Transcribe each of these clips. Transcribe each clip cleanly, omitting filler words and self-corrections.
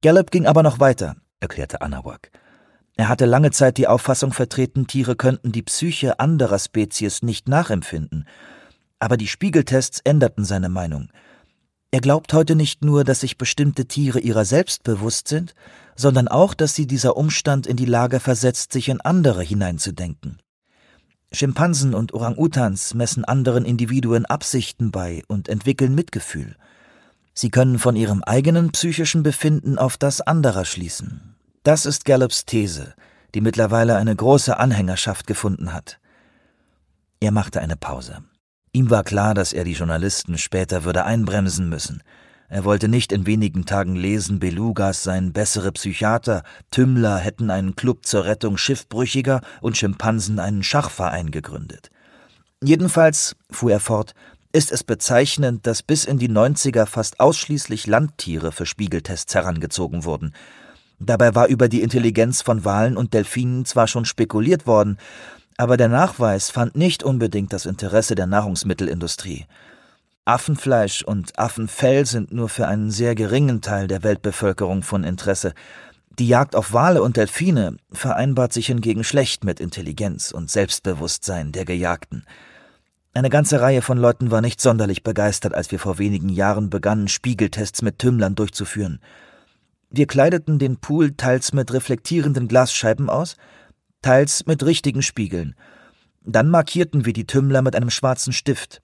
Gallup ging aber noch weiter, erklärte Anahuac. Er hatte lange Zeit die Auffassung vertreten, Tiere könnten die Psyche anderer Spezies nicht nachempfinden. Aber die Spiegeltests änderten seine Meinung. Er glaubt heute nicht nur, dass sich bestimmte Tiere ihrer selbst bewusst sind, sondern auch, dass sie dieser Umstand in die Lage versetzt, sich in andere hineinzudenken. Schimpansen und Orang-Utans messen anderen Individuen Absichten bei und entwickeln Mitgefühl. Sie können von ihrem eigenen psychischen Befinden auf das anderer schließen. Das ist Gallups These, die mittlerweile eine große Anhängerschaft gefunden hat. Er machte eine Pause. Ihm war klar, dass er die Journalisten später würde einbremsen müssen. Er wollte nicht in wenigen Tagen lesen, Belugas seien bessere Psychiater, Tümmler hätten einen Club zur Rettung Schiffbrüchiger und Schimpansen einen Schachverein gegründet. Jedenfalls, fuhr er fort, ist es bezeichnend, dass bis in die 90er fast ausschließlich Landtiere für Spiegeltests herangezogen wurden. Dabei war über die Intelligenz von Walen und Delfinen zwar schon spekuliert worden, aber der Nachweis fand nicht unbedingt das Interesse der Nahrungsmittelindustrie. Affenfleisch und Affenfell sind nur für einen sehr geringen Teil der Weltbevölkerung von Interesse. Die Jagd auf Wale und Delfine vereinbart sich hingegen schlecht mit Intelligenz und Selbstbewusstsein der Gejagten. Eine ganze Reihe von Leuten war nicht sonderlich begeistert, als wir vor wenigen Jahren begannen, Spiegeltests mit Tümmlern durchzuführen. Wir kleideten den Pool teils mit reflektierenden Glasscheiben aus, teils mit richtigen Spiegeln. Dann markierten wir die Tümmler mit einem schwarzen Stift.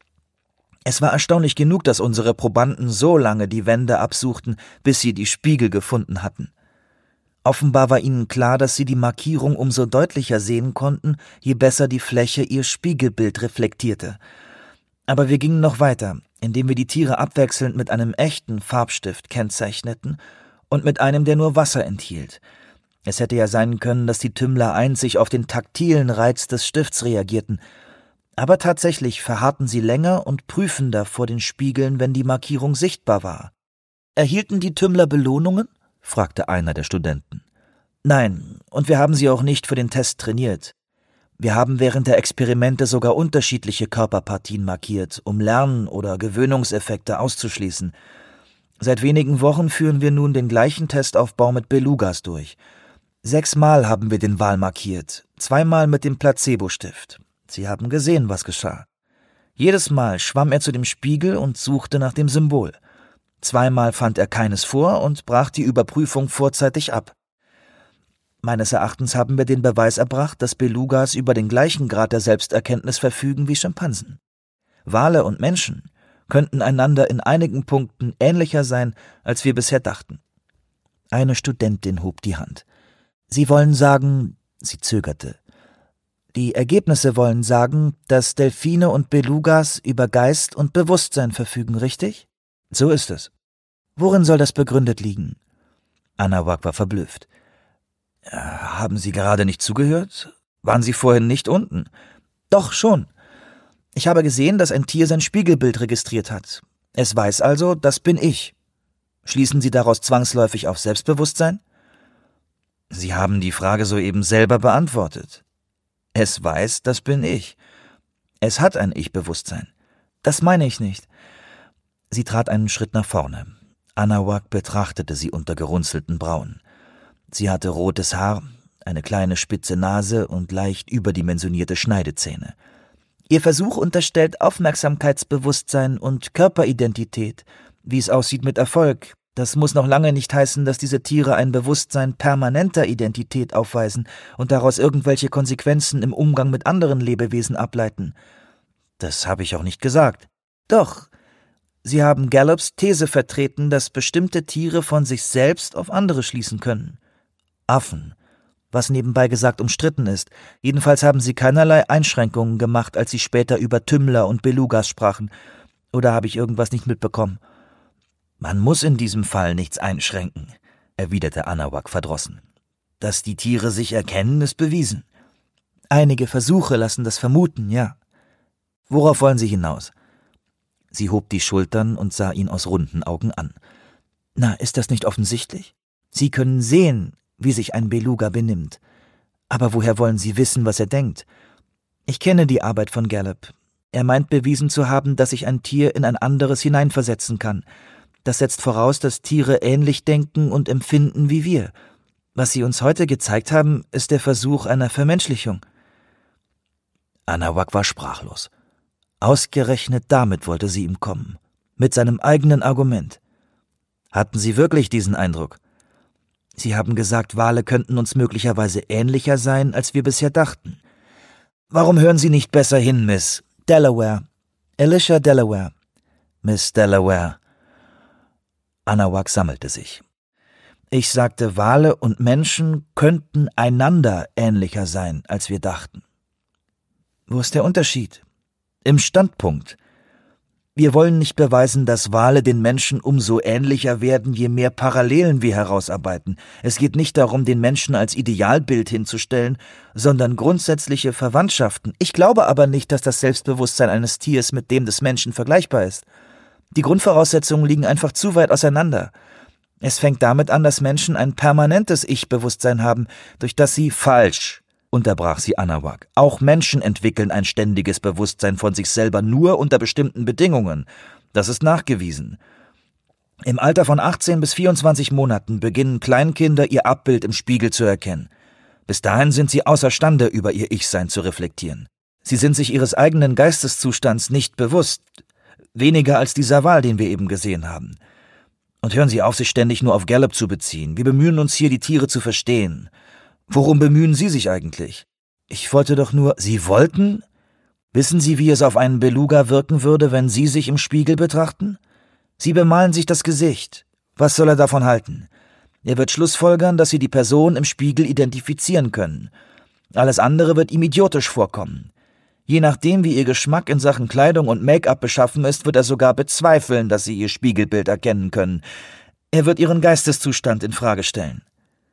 Es war erstaunlich genug, dass unsere Probanden so lange die Wände absuchten, bis sie die Spiegel gefunden hatten. Offenbar war ihnen klar, dass sie die Markierung umso deutlicher sehen konnten, je besser die Fläche ihr Spiegelbild reflektierte. Aber wir gingen noch weiter, indem wir die Tiere abwechselnd mit einem echten Farbstift kennzeichneten und mit einem, der nur Wasser enthielt. Es hätte ja sein können, dass die Tümmler einzig auf den taktilen Reiz des Stifts reagierten. Aber tatsächlich verharrten sie länger und prüfender vor den Spiegeln, wenn die Markierung sichtbar war. »Erhielten die Tümmler Belohnungen?« fragte einer der Studenten. »Nein, und wir haben sie auch nicht für den Test trainiert. Wir haben während der Experimente sogar unterschiedliche Körperpartien markiert, um Lern- oder Gewöhnungseffekte auszuschließen. Seit wenigen Wochen führen wir nun den gleichen Testaufbau mit Belugas durch. 6-mal haben wir den Wal markiert, 2-mal mit dem Placebo-Stift. Sie haben gesehen, was geschah. Jedes Mal schwamm er zu dem Spiegel und suchte nach dem Symbol. 2-mal fand er keines vor und brach die Überprüfung vorzeitig ab. Meines Erachtens haben wir den Beweis erbracht, dass Belugas über den gleichen Grad der Selbsterkenntnis verfügen wie Schimpansen. Wale und Menschen könnten einander in einigen Punkten ähnlicher sein, als wir bisher dachten. Eine Studentin hob die Hand. »Sie wollen sagen«, sie zögerte, »die Ergebnisse wollen sagen, dass Delfine und Belugas über Geist und Bewusstsein verfügen, richtig?« »So ist es.« »Worin soll das begründet liegen?« Anahuac war verblüfft. »Haben Sie gerade nicht zugehört? Waren Sie vorhin nicht unten?« »Doch, schon. Ich habe gesehen, dass ein Tier sein Spiegelbild registriert hat. Es weiß also, das bin ich. Schließen Sie daraus zwangsläufig auf Selbstbewusstsein?« »Sie haben die Frage soeben selber beantwortet. Es weiß, das bin ich. Es hat ein Ich-Bewusstsein.« »Das meine ich nicht.« Sie trat einen Schritt nach vorne. Anahuac betrachtete sie unter gerunzelten Brauen. Sie hatte rotes Haar, eine kleine spitze Nase und leicht überdimensionierte Schneidezähne. Ihr Versuch unterstellt Aufmerksamkeitsbewusstsein und Körperidentität. Wie es aussieht, mit Erfolg. Das muss noch lange nicht heißen, dass diese Tiere ein Bewusstsein permanenter Identität aufweisen und daraus irgendwelche Konsequenzen im Umgang mit anderen Lebewesen ableiten. Das habe ich auch nicht gesagt. Doch, Sie haben Gallups These vertreten, dass bestimmte Tiere von sich selbst auf andere schließen können. Affen, was nebenbei gesagt umstritten ist. Jedenfalls haben Sie keinerlei Einschränkungen gemacht, als Sie später über Tümmler und Belugas sprachen. Oder habe ich irgendwas nicht mitbekommen? »Man muss in diesem Fall nichts einschränken«, erwiderte Anahuac verdrossen. »Dass die Tiere sich erkennen, ist bewiesen. Einige Versuche lassen das vermuten, ja. Worauf wollen Sie hinaus?« Sie hob die Schultern und sah ihn aus runden Augen an. »Na, ist das nicht offensichtlich? Sie können sehen, wie sich ein Beluga benimmt. Aber woher wollen Sie wissen, was er denkt? Ich kenne die Arbeit von Gallup. Er meint bewiesen zu haben, dass sich ein Tier in ein anderes hineinversetzen kann. Das setzt voraus, dass Tiere ähnlich denken und empfinden wie wir. Was Sie uns heute gezeigt haben, ist der Versuch einer Vermenschlichung.« Anahuac war sprachlos. Ausgerechnet damit wollte sie ihm kommen. Mit seinem eigenen Argument. Hatten Sie wirklich diesen Eindruck? Sie haben gesagt, Wale könnten uns möglicherweise ähnlicher sein, als wir bisher dachten. Warum hören Sie nicht besser hin, Miss Delaware? Alicia Delaware. Miss Delaware. Anahuac sammelte sich. Ich sagte, Wale und Menschen könnten einander ähnlicher sein, als wir dachten. Wo ist der Unterschied? Im Standpunkt. Wir wollen nicht beweisen, dass Wale den Menschen umso ähnlicher werden, je mehr Parallelen wir herausarbeiten. Es geht nicht darum, den Menschen als Idealbild hinzustellen, sondern grundsätzliche Verwandtschaften. Ich glaube aber nicht, dass das Selbstbewusstsein eines Tiers mit dem des Menschen vergleichbar ist. Die Grundvoraussetzungen liegen einfach zu weit auseinander. Es fängt damit an, dass Menschen ein permanentes Ich-Bewusstsein haben, durch das sie falsch, unterbrach sie Anahuac. Auch Menschen entwickeln ein ständiges Bewusstsein von sich selber nur unter bestimmten Bedingungen. Das ist nachgewiesen. Im Alter von 18 bis 24 Monaten beginnen Kleinkinder ihr Abbild im Spiegel zu erkennen. Bis dahin sind sie außerstande, über ihr Ich-Sein zu reflektieren. Sie sind sich ihres eigenen Geisteszustands nicht bewusst, weniger als dieser Wal, den wir eben gesehen haben. Und hören Sie auf, sich ständig nur auf Gallup zu beziehen. Wir bemühen uns hier, die Tiere zu verstehen. Worum bemühen Sie sich eigentlich? Ich wollte doch nur... Sie wollten? Wissen Sie, wie es auf einen Beluga wirken würde, wenn Sie sich im Spiegel betrachten? Sie bemalen sich das Gesicht. Was soll er davon halten? Er wird schlussfolgern, dass Sie die Person im Spiegel identifizieren können. Alles andere wird ihm idiotisch vorkommen. Je nachdem, wie Ihr Geschmack in Sachen Kleidung und Make-up beschaffen ist, wird er sogar bezweifeln, dass Sie Ihr Spiegelbild erkennen können. Er wird Ihren Geisteszustand in Frage stellen.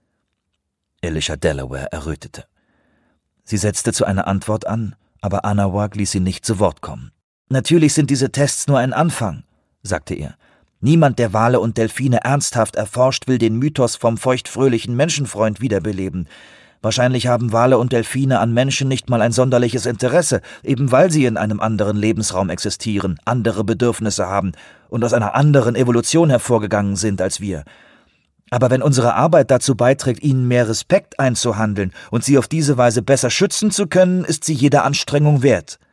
Alicia Delaware errötete. Sie setzte zu einer Antwort an, aber Anahuac ließ sie nicht zu Wort kommen. »Natürlich sind diese Tests nur ein Anfang«, sagte er. »Niemand, der Wale und Delfine ernsthaft erforscht, will den Mythos vom feuchtfröhlichen Menschenfreund wiederbeleben. Wahrscheinlich haben Wale und Delfine an Menschen nicht mal ein sonderliches Interesse, eben weil sie in einem anderen Lebensraum existieren, andere Bedürfnisse haben und aus einer anderen Evolution hervorgegangen sind als wir. Aber wenn unsere Arbeit dazu beiträgt, ihnen mehr Respekt einzuhandeln und sie auf diese Weise besser schützen zu können, ist sie jeder Anstrengung wert.«